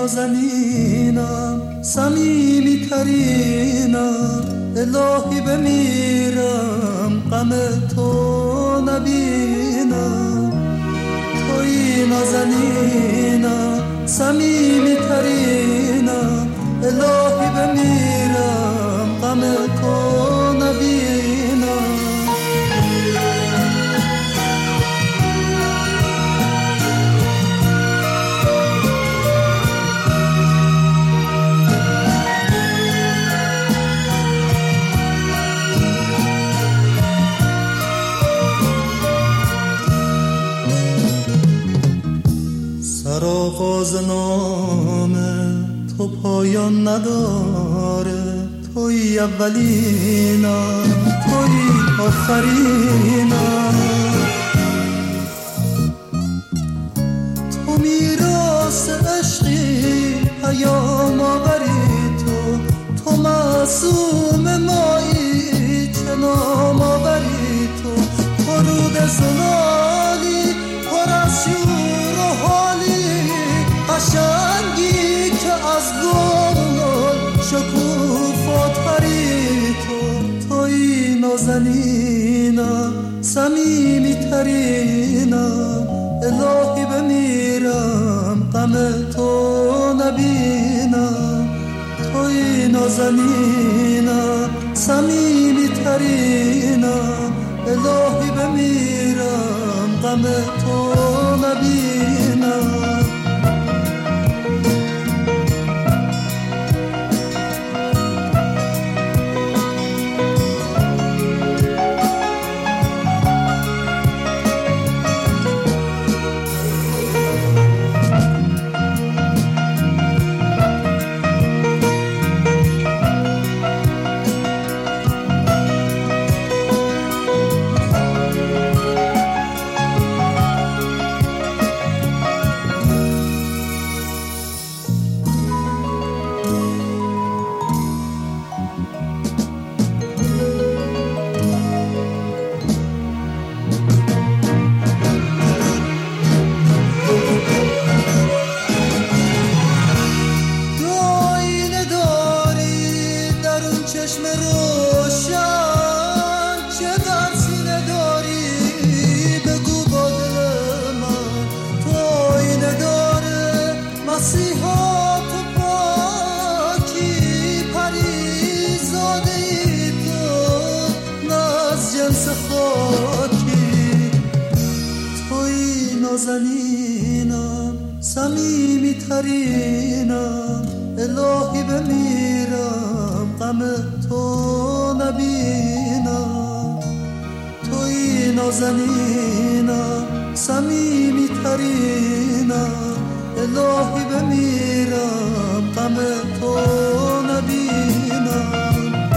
نازنینم صمیمی ترینم الهی بمیرم غم تو نبینم توی نازنینم صمیمی ترینم الهی بمیرم غم تو نبینم سرآغاز نامه تو پایان نداره توی اولینم توی آخرینم تو میراث عشقی پیام آوری تو معصوم مایی چه نام آوری تو رود زلالی پر از شور و حالی قشنگی که از گل شکوفاتری توی نازنینم صمیمی ترینم الهی بمیرم غم تو نبینم توی نازنینم صمیمی ترینم الهی بمیرم غم تو نبینم چشم روشن چه در سینه داری بگو با دل من تو آینه داره مسیحا تو پاکی پریزاده ای تو نه از جنس خاکی توی نازنینم صمیمی ترینم الهی بمیرم غم تو نبینم توی نازنینم صمیمی ترینم الهی بمیرم غم تو نبینم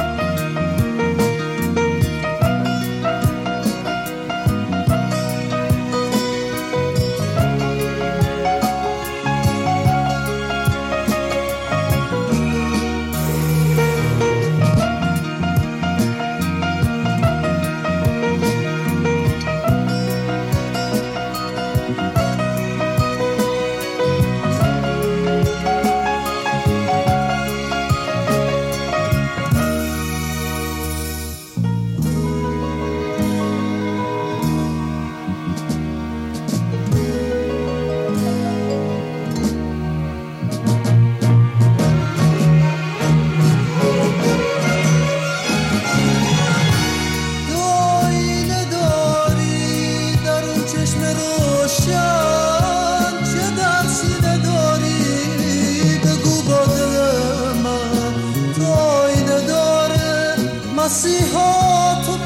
مسیحا تو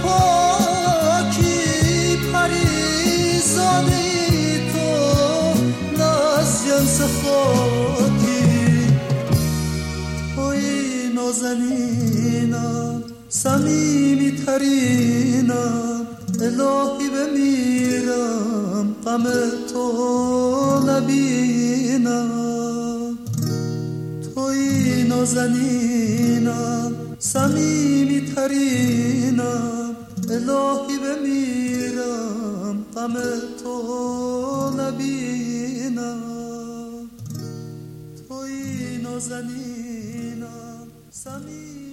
پاکی پریزاده ای تو نه از جنس خاکی توی نازنینم صمیمی ترینم الهی بمیرم غم تو نبینم توی نازنینم صمیمی ترینم الهی بمیرم غم تو نبینم توی نازنینم صمیمی